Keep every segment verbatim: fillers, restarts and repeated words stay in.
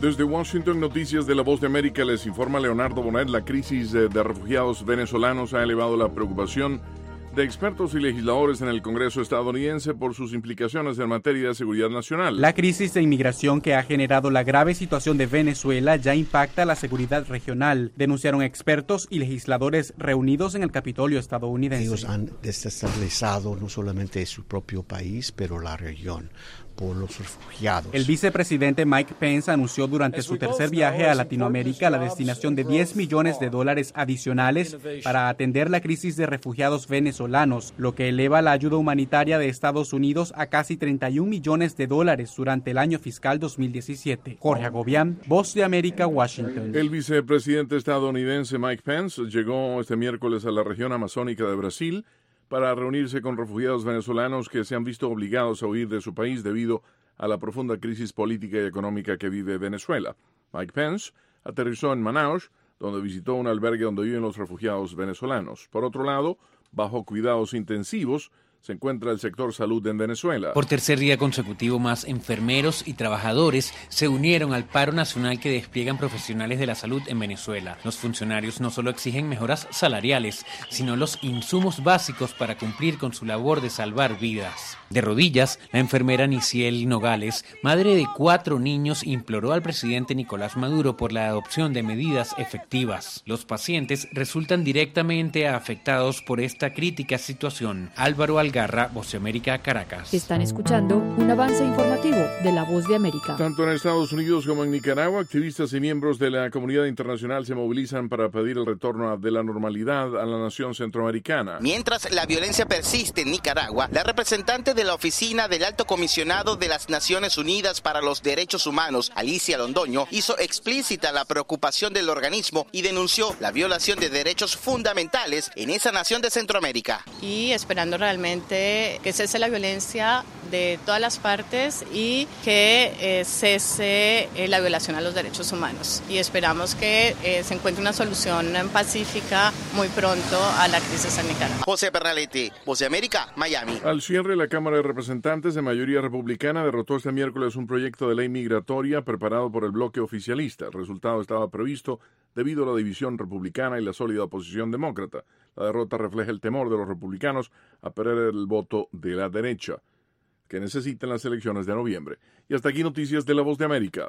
Desde Washington, Noticias de La Voz de América, les informa Leonardo Bonet. La crisis de, de refugiados venezolanos ha elevado la preocupación de expertos y legisladores en el Congreso estadounidense por sus implicaciones en materia de seguridad nacional. La crisis de inmigración que ha generado la grave situación de Venezuela ya impacta la seguridad regional, denunciaron expertos y legisladores reunidos en el Capitolio estadounidense. Ellos han desestabilizado no solamente su propio país, pero la región, por los refugiados. El vicepresidente Mike Pence anunció durante su tercer viaje a Latinoamérica la destinación de diez millones de dólares adicionales para atender la crisis de refugiados venezolanos, lo que eleva la ayuda humanitaria de Estados Unidos a casi treinta y un millones de dólares durante el año fiscal dos mil diecisiete. Jorge Agobián, Voz de América, Washington. El vicepresidente estadounidense Mike Pence llegó este miércoles a la región amazónica de Brasil para reunirse con refugiados venezolanos que se han visto obligados a huir de su país debido a la profunda crisis política y económica que vive Venezuela. Mike Pence aterrizó en Manaus, donde visitó un albergue donde viven los refugiados venezolanos. Por otro lado, bajo cuidados intensivos, se encuentra el sector salud en Venezuela. Por tercer día consecutivo, más enfermeros y trabajadores se unieron al paro nacional que despliegan profesionales de la salud en Venezuela. Los funcionarios no solo exigen mejoras salariales, sino los insumos básicos para cumplir con su labor de salvar vidas. De rodillas, la enfermera Niciel Nogales, madre de cuatro niños, imploró al presidente Nicolás Maduro por la adopción de medidas efectivas. Los pacientes resultan directamente afectados por esta crítica situación. Álvaro Algarra, Voz de América, Caracas. Están escuchando un avance informativo de La Voz de América. Tanto en Estados Unidos como en Nicaragua, activistas y miembros de la comunidad internacional se movilizan para pedir el retorno de la normalidad a la nación centroamericana. Mientras la violencia persiste en Nicaragua, la representante de la Oficina del Alto Comisionado de las Naciones Unidas para los Derechos Humanos, Alicia Londoño, hizo explícita la preocupación del organismo y denunció la violación de derechos fundamentales en esa nación de Centroamérica. Y esperando realmente que cese la violencia de todas las partes y que eh, cese eh, la violación a los derechos humanos. Y esperamos que eh, se encuentre una solución pacífica muy pronto a la crisis en Nicaragua. José Pernalete, Voz de América, Miami. Al cierre, la Cámara de Representantes de mayoría republicana derrotó este miércoles un proyecto de ley migratoria preparado por el bloque oficialista. El resultado estaba previsto debido a la división republicana y la sólida oposición demócrata. La derrota refleja el temor de los republicanos a perder el voto de la derecha, que necesitan las elecciones de noviembre. Y hasta aquí noticias de La Voz de América.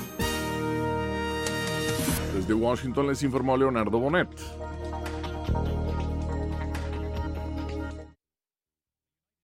Desde Washington les informó Leonardo Bonet.